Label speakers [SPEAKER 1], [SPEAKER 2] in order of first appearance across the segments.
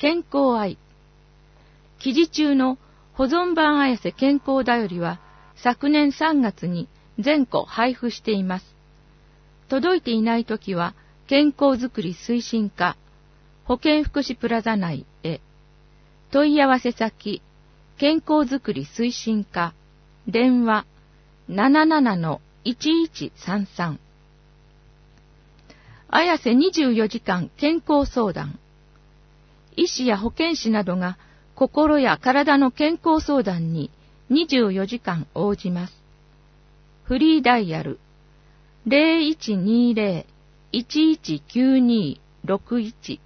[SPEAKER 1] 健康愛。記事中の保存版綾瀬健康だよりは昨年3月に全個配布しています。届いていないときは健康づくり推進課保健福祉プラザ内へ。問い合わせ先健康づくり推進課電話 77-1133。綾瀬24時間健康相談。医師や保健師などが心や体の健康相談に24時間応じます。フリーダイヤル 0120-119261。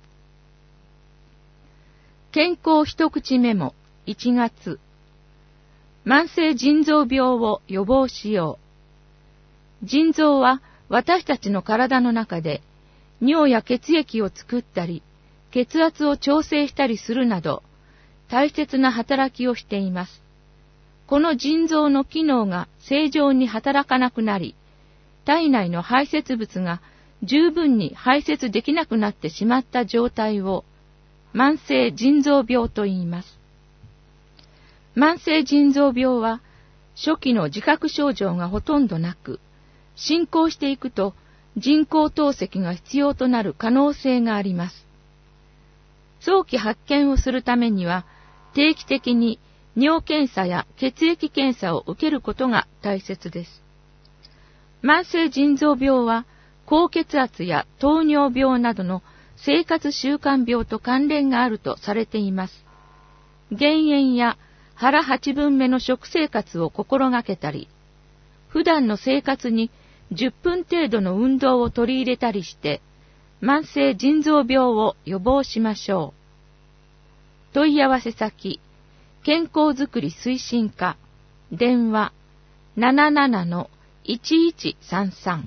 [SPEAKER 1] 健康一口メモ1月。慢性腎臓病を予防しよう。腎臓は私たちの体の中で尿や血液を作ったり、血圧を調整したりするなど大切な働きをしています。この腎臓の機能が正常に働かなくなり、体内の排泄物が十分に排泄できなくなってしまった状態を慢性腎臓病と言います。慢性腎臓病は初期の自覚症状がほとんどなく、進行していくと人工透析が必要となる可能性があります。早期発見をするためには定期的に尿検査や血液検査を受けることが大切です。慢性腎臓病は高血圧や糖尿病などの生活習慣病と関連があるとされています。減塩や腹8分目の食生活を心がけたり、普段の生活に10分程度の運動を取り入れたりして、慢性腎臓病を予防しましょう。問い合わせ先、健康づくり推進課、電話 77-1133。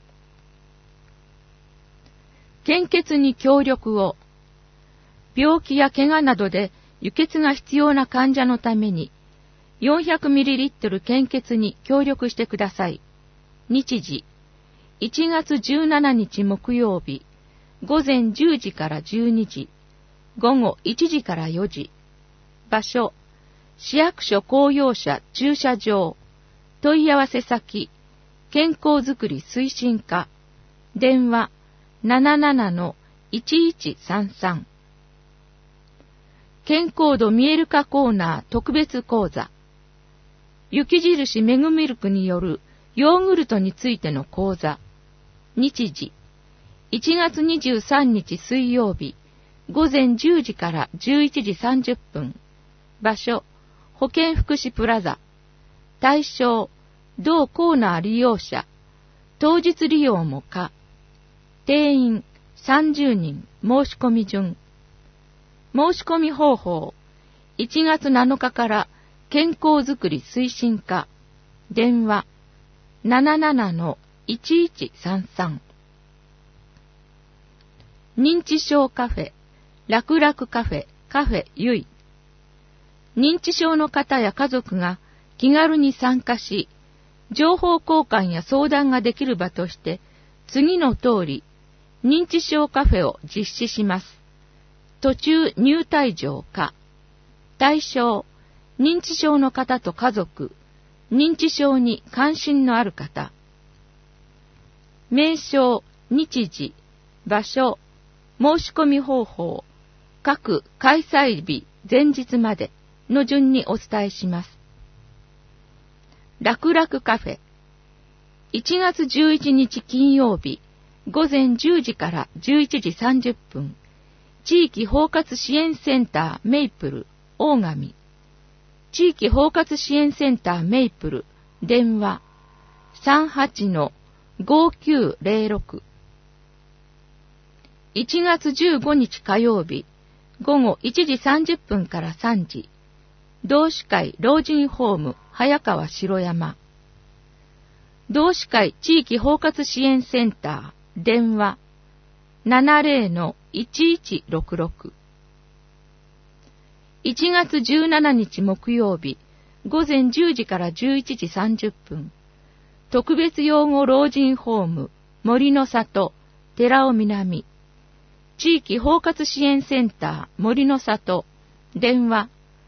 [SPEAKER 1] 献血に協力を。病気や怪我などで輸血が必要な患者のために 400ml 献血に協力してください。日時、1月17日木曜日、午前10時から12時、午後1時から4時。場所、市役所公用車駐車場。問い合わせ先、健康づくり推進課。電話 77-1133。健康度見える化コーナー特別講座。雪印メグミルクによるヨーグルトについての講座。日時、1月23日水曜日、午前10時から11時30分。場所、保健福祉プラザ。対象、同コーナー利用者。当日利用も可。定員30人。申し込み順。申し込み方法。1月7日から健康づくり推進課。電話 77-1133。認知症カフェ、楽々カフェ、カフェゆい。認知症の方や家族が気軽に参加し、情報交換や相談ができる場として、次の通り、認知症カフェを実施します。途中入退場可。対象、認知症の方と家族、認知症に関心のある方。名称、日時、場所、申し込み方法、各開催日前日までの順にお伝えします。楽々カフェ。1月11日金曜日、午前10時から11時30分。地域包括支援センターメイプル、大神。地域包括支援センターメイプル、電話 38-5906。1月15日火曜日、午後1時30分から3時。同志会老人ホーム早川城山。同志会地域包括支援センター、電話 70-1166。1月17日木曜日、午前10時から11時30分。特別養護老人ホーム、森の里、寺尾南。 地域包括支援センター森の里、電話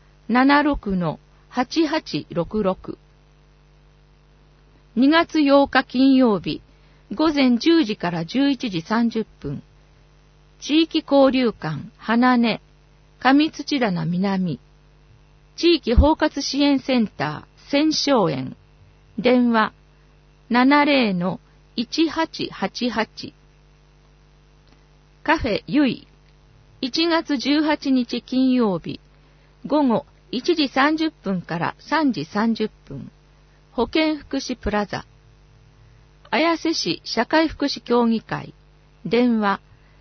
[SPEAKER 1] 76-8866。2月8日金曜日、午前10時から11時30分。地域交流館花根、上土棚南。地域包括支援センター千松園、電話 70-1888。カフェゆい、1月18日金曜日、午後1時30分から3時30分。保健福祉プラザ。綾瀬市社会福祉協議会、電話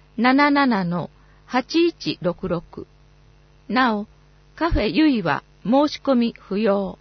[SPEAKER 1] 77-8166。なお、カフェゆいは申し込み不要。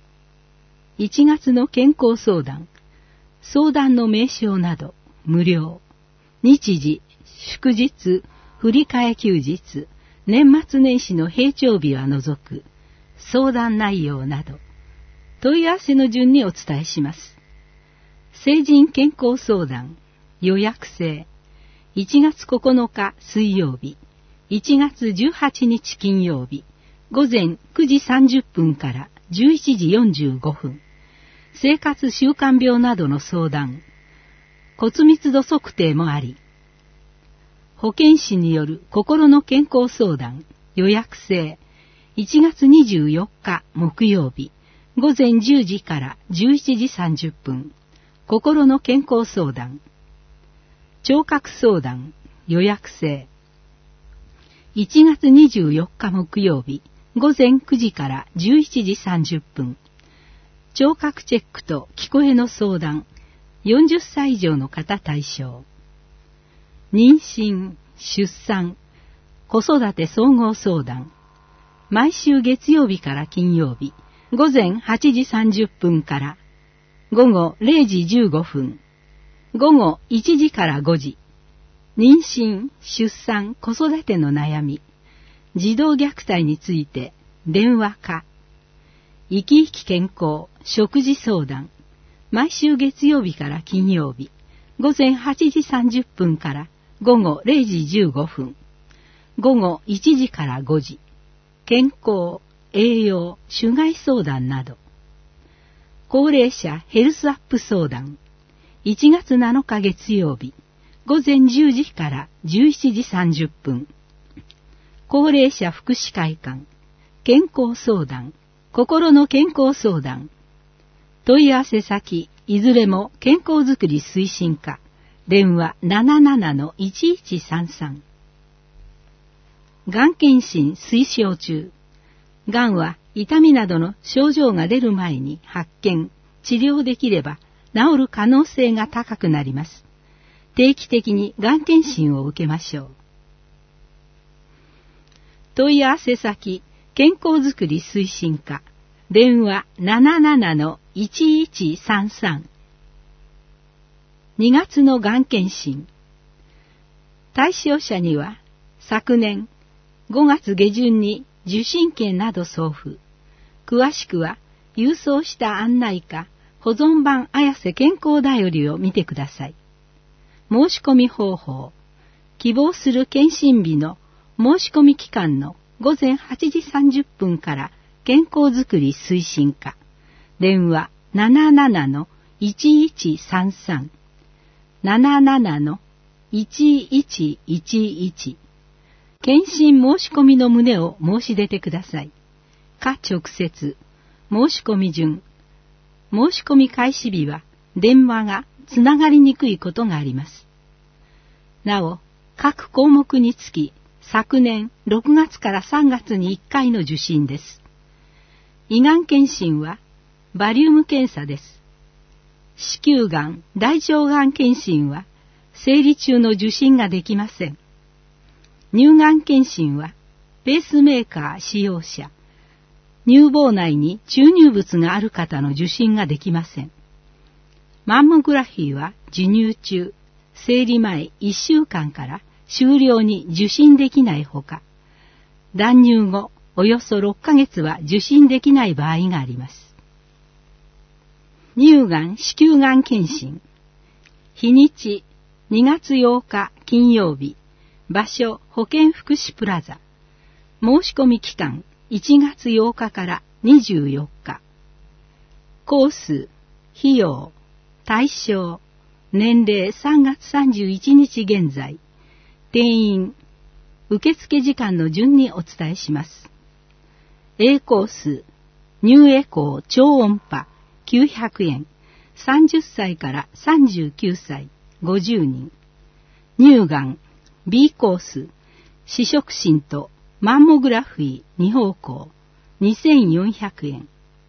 [SPEAKER 2] 1月の健康相談、相談の名称など無料。日時、祝日、振り替え休日、年末年始の平常日は除く、相談内容など、問い合わせの順にお伝えします。成人健康相談、予約制、1月9日水曜日、1月18日金曜日、午前9時30分から11時45分、生活習慣病などの相談、骨密度測定もあり、保健師による心の健康相談、予約制、1月24日木曜日、午前10時から11時30分、心の健康相談、聴覚相談、予約制、1月24日木曜日、午前9時から11時30分、聴覚チェックと聞こえの相談、40歳以上の方対象。妊娠、出産、子育て総合相談。毎週月曜日から金曜日、午前8時30分から午後0時15分、午後1時から5時。妊娠、出産、子育ての悩み、児童虐待について電話か。生き生き健康、食事相談。毎週月曜日から金曜日、午前8時30分から午後0時15分、午後1時から5時。健康、栄養、種害相談など。高齢者ヘルスアップ相談。1月7日月曜日、午前10時から17時30分。高齢者福祉会館、健康相談、心の健康相談。問い合わせ先、いずれも健康づくり推進課、電話 77-1133。がん検診推奨中。がんは痛みなどの症状が出る前に発見、治療できれば治る可能性が高くなります。定期的にがん検診を受けましょう。問い合わせ先、健康づくり推進課、電話 77-1133。2月のがん検診。対象者には昨年5月下旬に受診券など送付。詳しくは郵送した案内か保存版綾瀬健康だよりを見てください。申し込み方法。希望する検診日の申し込み期間の午前8時30分から健康づくり推進課。電話 77-1133。77-1111。検診申し込みの旨を申し出てください。か直接。申し込み順。申し込み開始日は電話がつながりにくいことがあります。なお、各項目につき昨年6月から3月に1回の受診です。胃がん検診はバリウム検査です。子宮がん、大腸がん検診は生理中の受診ができません。乳がん検診はペースメーカー使用者、乳房内に注入物がある方の受診ができません。マンモグラフィーは授乳中、生理前1週間から終了に受診できないほか、断乳後およそ6ヶ月は受診できない場合があります。乳がん、子宮がん検診。日にち2月8日金曜日場所、保健福祉プラザ。申し込み期間、1月8日から24日。コース、費用、対象、年齢3月31日現在。定員、受付時間の順にお伝えします。A コース、ニューエコー超音波900円。30歳から39歳、50人。乳がん、B コース、視触診とマンモグラフィー2方向、2400円。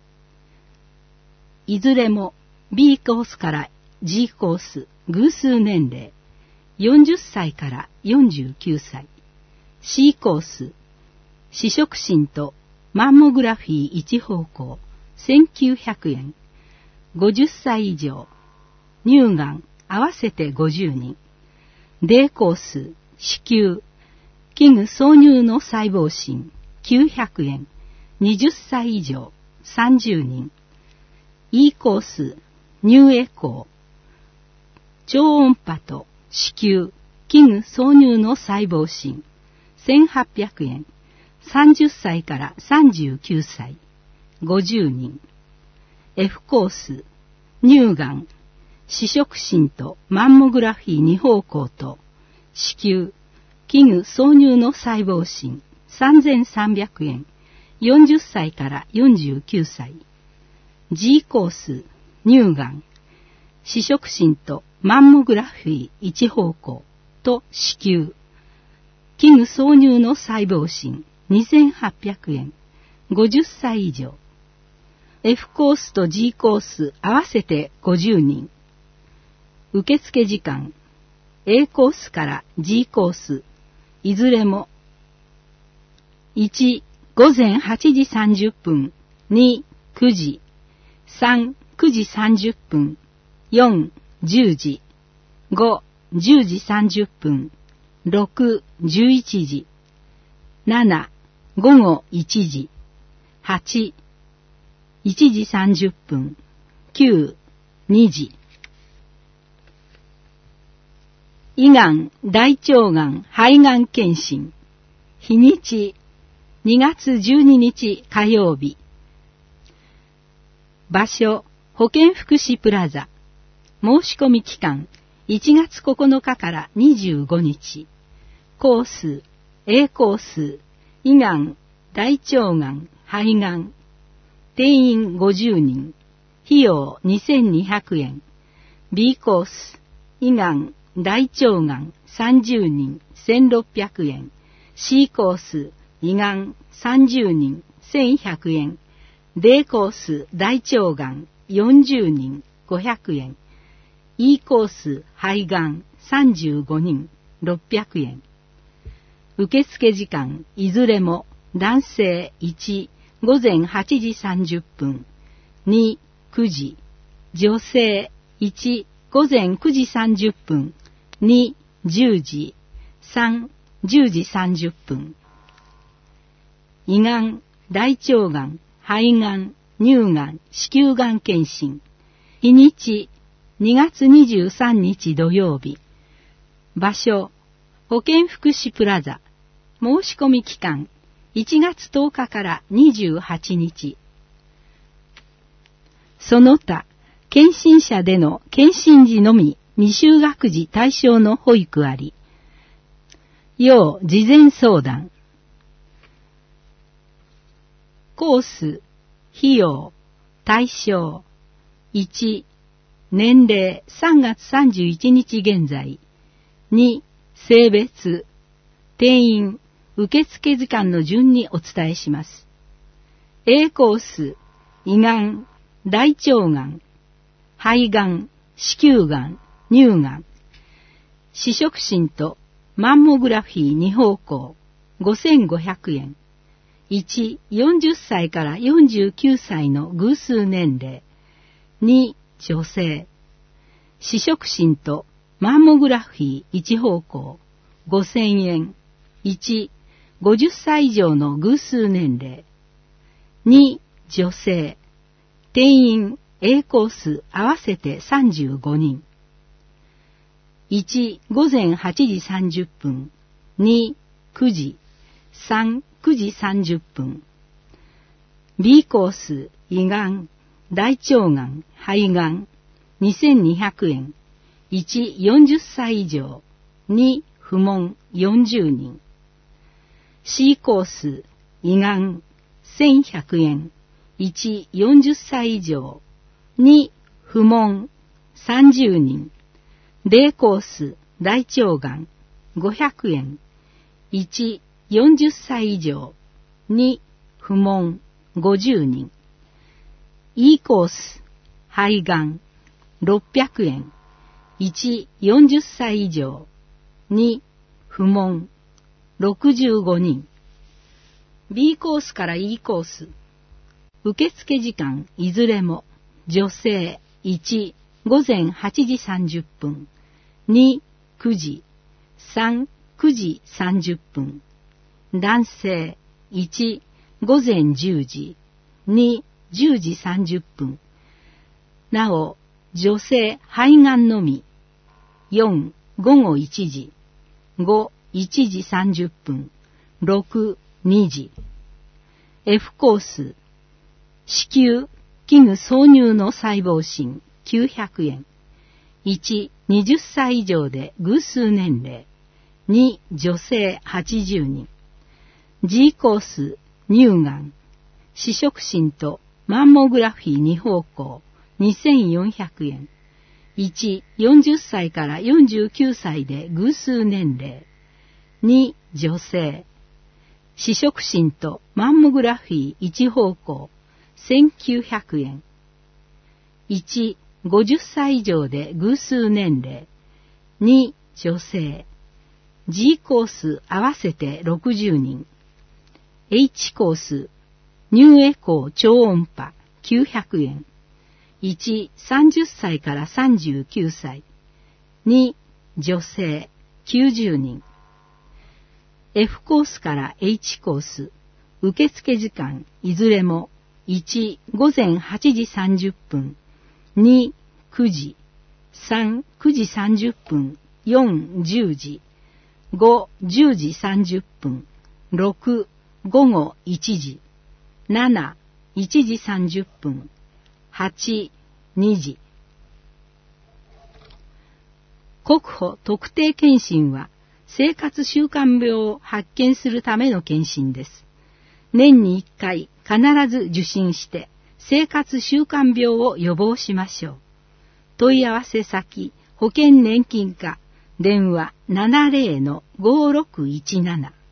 [SPEAKER 2] いずれも B コースから G コース、偶数年齢、40歳から49歳。C コース、視触診とマンモグラフィー1方向、1900円。50歳以上。乳がん、合わせて50人。D コース、子宮、器具挿入の細胞診、900円。20歳以上、30人。E コース、ニューエコー、超音波と子宮、器具挿入の細胞診、1800円。30歳から39歳、50人。F コース、乳がん、視触診とマンモグラフィー2方向と、子宮、器具挿入の細胞診、3300円。40歳から49歳。G コース、乳がん、視触診とマンモグラフィー1方向と子宮、器具挿入の細胞診、2800円。50歳以上。F コースと G コース合わせて50人。受付時間、A コースから G コース、いずれも、1、午前8時30分、2、9時、3、9時30分、4、10時、5、10時30分、6、11時、7、午後1時、8、1時30分、9、2時。胃がん、大腸がん、肺がん検診。日にち、2月12日火曜日。場所、保健福祉プラザ。申し込み期間、1月9日から25日。コース、A コース、胃がん、大腸がん、肺がん。定員50人。費用2200円。B コース、胃がん、大腸がん30人1600円。C コース、胃がん30人1100円。D コース、大腸がん40人500円。E コース、肺がん35人600円。受付時間、いずれも男性1、午前8時30分、2、9時、女性1、午前9時30分、2、10時、3、10時30分。胃がん、大腸がん、肺がん、乳がん、子宮がん検診。日にち、2月23日土曜日。場所、保健福祉プラザ。申し込み期間、1月10日から28日。その他、検診者での検診時のみ未就学児対象の保育あり。要事前相談。コース、費用、対象。1、年齢3月31日現在。2、性別。定員、受付時間の順にお伝えします。A コース、胃がん、大腸がん、肺がん、子宮がん、乳がん。視触診とマンモグラフィー2方向、5500円。1、40歳から49歳の偶数年齢。2、女性。視触診とマンモグラフィー1方向、5000円。1、50歳以上の偶数年齢。2、女性。定員 A コース合わせて35人。1、午前8時30分。 2、9時、3、9時30分。B コース、胃がん、大腸がん、肺がん、2200円。1、40歳以上。2、不問、40人。C コース、胃がん、1100円。1、40歳以上。2、不問、30人。D コース、大腸がん、500円。1、40歳以上。2、不問、50人。E コース、肺がん、600円。1、40歳以上。2、不問、65人。B コースから E コース。受付時間いずれも女性1、午前8時30分。2、9時。3、9時30分。男性1、午前10時。2、10時30分。なお、女性肺がんのみ。4、午後1時。5、1時30分。6、2時。F コース。子宮、器具挿入の細胞診、900円。1、20歳以上で偶数年齢。2、女性80人。G コース、乳がん。視触診とマンモグラフィー2方向、2400円。1、40歳から49歳で偶数年齢。2、女性。視触診とマンモグラフィー1方向、1900円。1、50歳以上で偶数年齢。2、女性。G コース合わせて60人。H コース、乳エコー超音波900円。1、30歳から39歳。2、女性90人。F コースから H コース、受付時間いずれも1、午前8時30分。2、9時。3、9時30分。4、10時。5、10時30分。6、午後1時。7、1時30分。8、2時。国保特定健診は生活習慣病を発見するための健診です。年に1回必ず受診して生活習慣病を予防しましょう。問い合わせ先、保険年金課、電話 70-5617